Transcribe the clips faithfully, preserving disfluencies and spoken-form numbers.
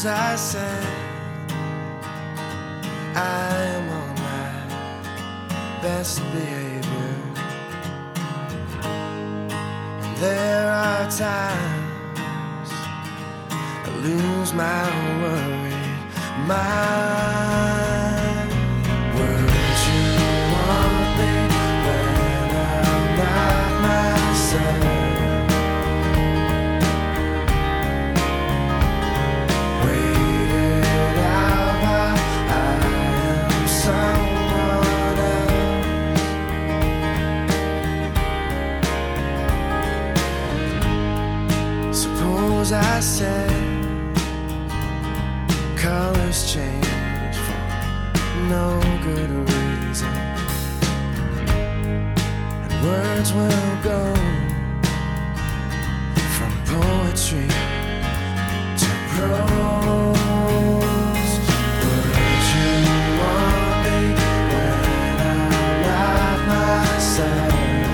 Suppose I said I am on my best behavior, and there are times I lose my worried mind. Would you want me when I'm not myself? I said colors change for no good reason, and words will go from poetry to prose. Would you want me when I'm not myself?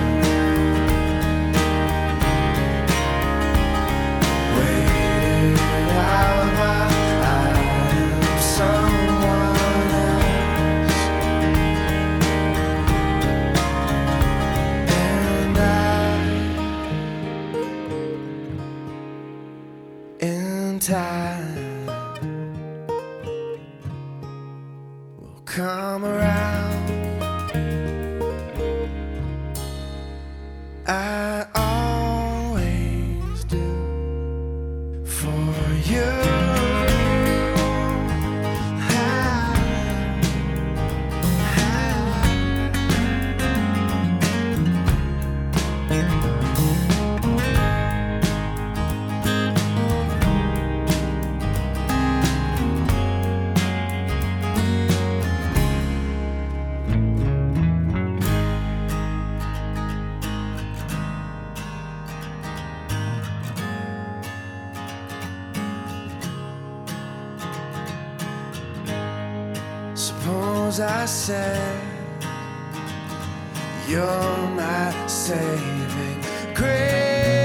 Time will come around. I always do for you. Suppose I said you're my saving grace.